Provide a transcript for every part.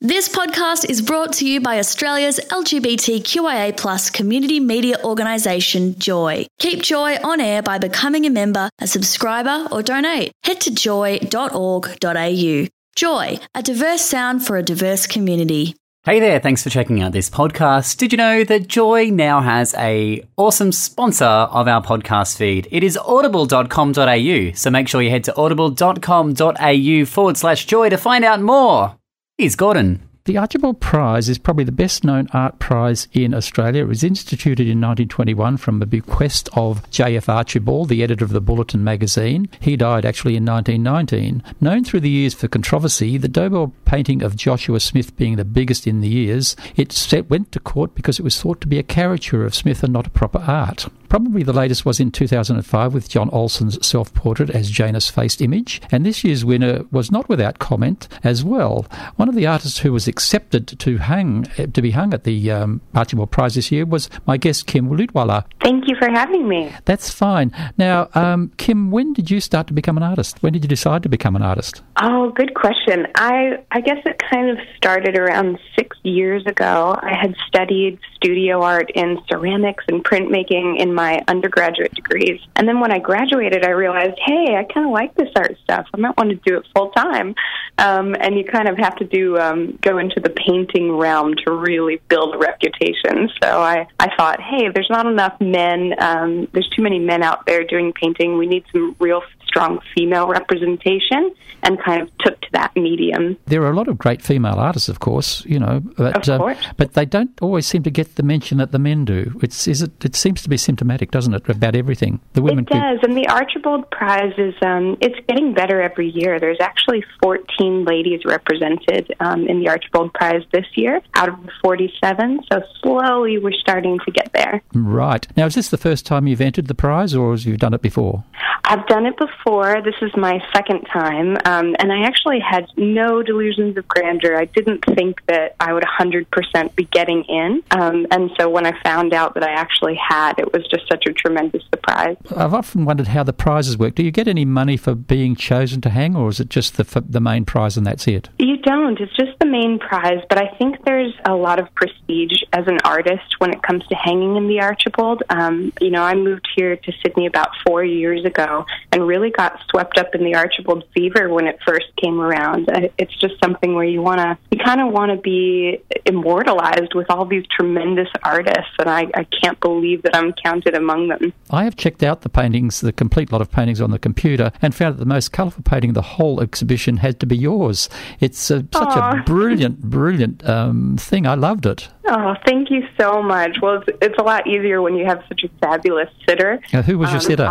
This podcast is brought to you by Australia's LGBTQIA+ community media organisation, Joy. Keep Joy on air by becoming a member, a subscriber or donate. Head to joy.org.au. Joy, a diverse sound for a diverse community. Hey there, thanks for checking out this podcast. Did you know that Joy now has a awesome sponsor of our podcast feed? It is audible.com.au, so make sure you head to audible.com.au/joy to find out more. Here's Gordon. The Archibald Prize is probably the best-known art prize in Australia. It was instituted in 1921 from a bequest of J.F. Archibald, the editor of the Bulletin magazine. He died actually in 1919. Known through the years for controversy, the Dobell painting of Joshua Smith being the biggest in the years, went to court because it was thought to be a caricature of Smith and not a proper art. Probably the latest was in 2005 with John Olsen's self-portrait as Janus-faced image, and this year's winner was not without comment as well. One of the artists who was accepted to be hung at the Archibald Prize this year was my guest Kim Lutwala. Thank you for having me. That's fine. Now, Kim, when did you start to become an artist? When did you decide to become an artist? Oh, good question. I guess it kind of started around 6 years ago. I had studied studio art in ceramics and printmaking in my undergraduate degrees. And then when I graduated, I realized, hey, I kind of like this art stuff. I might want to do it full time. And you kind of have to go into the painting realm to really build a reputation. So I thought, hey, there's not enough men. There's too many men out there doing painting. We need some real strong female representation, and kind of took to that medium. There are a lot of great female artists, of course, but they don't always seem to get the mention that the men do. It seems to be symptomatic, doesn't it, about everything? The women. It does, and the Archibald Prize is it's getting better every year. There's actually 14 ladies represented in the Archibald Prize this year out of the 47, so slowly we're starting to get there. Right. Now, is this the first time you've entered the prize, or have you done it before? I've done it before. This is my second time, and I actually had no delusions of grandeur. I didn't think that I would 100% be getting in, and so when I found out that I actually had, it was just such a tremendous surprise. I've often wondered how the prizes work. Do you get any money for being chosen to hang, or is it just the main prize and that's it? You don't. It's just the main prize, but I think there's a lot of prestige as an artist when it comes to hanging in the Archibald. I moved here to Sydney about 4 years ago and really got swept up in the Archibald fever when it first came around. It's just something where you kind of want to be immortalized with all these tremendous artists, and I can't believe that I'm counted among them. I have checked out the paintings, the complete lot of paintings on the computer, and found that the most colourful painting of the whole exhibition had to be yours. It's such a brilliant thing. I loved it. Oh, thank you so much. Well, it's a lot easier when you have such a fabulous sitter. Who was your sitter?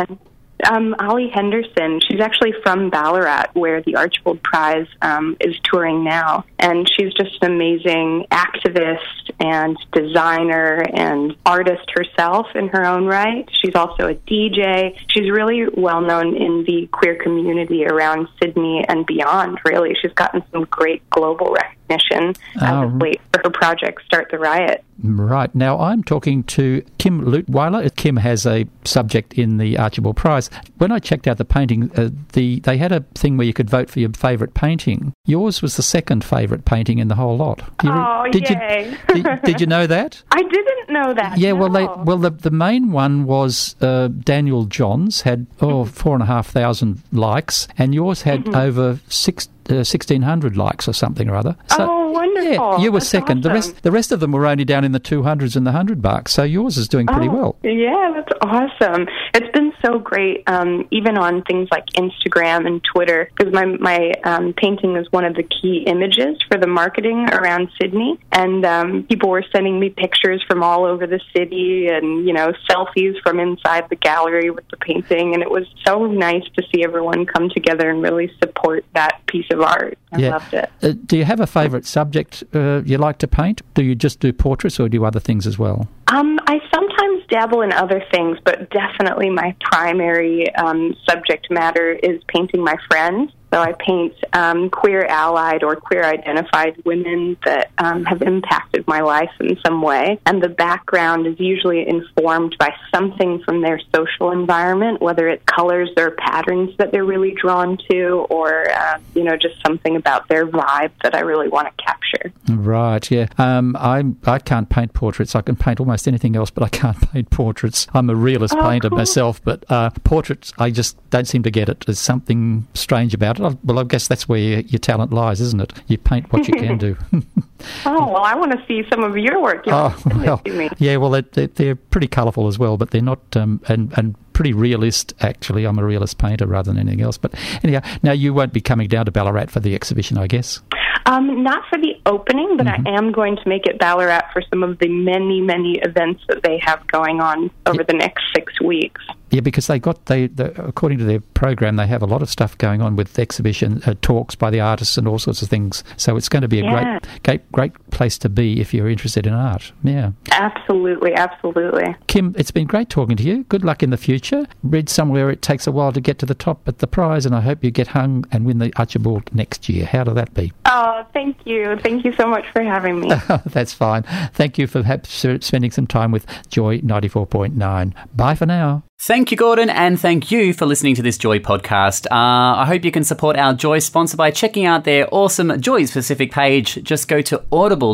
Ollie Henderson. She's actually from Ballarat, where the Archibald Prize is touring now. And she's just an amazing activist and designer and artist herself in her own right. She's also a DJ. She's really well known in the queer community around Sydney and beyond, really. She's gotten some great global recognition as of late for her project, Start the Riot. Right. Now, I'm talking to Kim Lutweiler. Kim has a subject in the Archibald Prize. When I checked out the painting, they had a thing where you could vote for your favourite painting. Yours was the second favourite painting in the whole lot. Yay. Did you know that? I didn't know that. Yeah, no. the main one was Daniel Johns, had 4,500 likes, and yours had over 1,600 likes or something or other. So, wonderful. Yeah, you were That's second. Awesome. The rest of them were only down in the 200s and the 100 marks, so yours is doing pretty well. Yeah, that's awesome. It's been so great, even on things like Instagram and Twitter, because my painting is one of the key images for the marketing around Sydney, and people were sending me pictures from all over the city and, selfies from inside the gallery with the painting, and it was so nice to see everyone come together and really support that piece of art. I loved it. Do you have a favourite subject you like to paint? Do you just do portraits or do other things as well? I sometimes dabble in other things, but definitely my primary subject matter is painting my friends. So I paint queer allied or queer identified women that have impacted my life in some way. And the background is usually informed by something from their social environment, whether it's colors or patterns that they're really drawn to, or, just something about their vibe that I really want to capture. Right, yeah. I can't paint portraits. I can paint almost anything else, but I can't paint portraits. I'm a realist painter myself, but portraits, I just don't seem to get it. There's something strange about it. Well, I guess that's where your talent lies, isn't it? You paint what you can do. Oh, well, I want to see some of your work. Yeah, well, they're pretty colourful as well, but they're not, and pretty realist, actually. I'm a realist painter rather than anything else. But anyhow, now you won't be coming down to Ballarat for the exhibition, I guess? Not for the opening, but I am going to make it Ballarat for some of the many, many events that they have going on over the next 6 weeks. Yeah, because according to their program, they have a lot of stuff going on with exhibition, talks by the artists and all sorts of things. So it's going to be a great place to be if you're interested in art. Yeah. Absolutely, absolutely. Kim, it's been great talking to you. Good luck in the future. Read somewhere it takes a while to get to the top at the prize, and I hope you get hung and win the Archibald next year. How did that be? Oh, thank you. Thank you so much for having me. That's fine. Thank you for spending some time with Joy 94.9. Bye for now. Thank you, Gordon, and thank you for listening to this Joy podcast. I hope you can support our Joy sponsor by checking out their awesome Joy-specific page. Just go to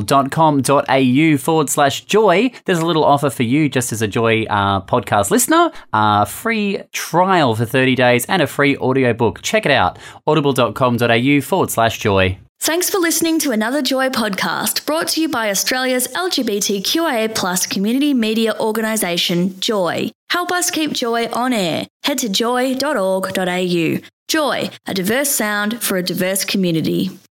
audible.com.au/joy. There's a little offer for you just as a Joy podcast listener, a free trial for 30 days and a free audiobook. Check it out, audible.com.au/joy. Thanks for listening to another Joy podcast brought to you by Australia's LGBTQIA+ community media organisation, Joy. Help us keep Joy on air. Head to joy.org.au. Joy, a diverse sound for a diverse community.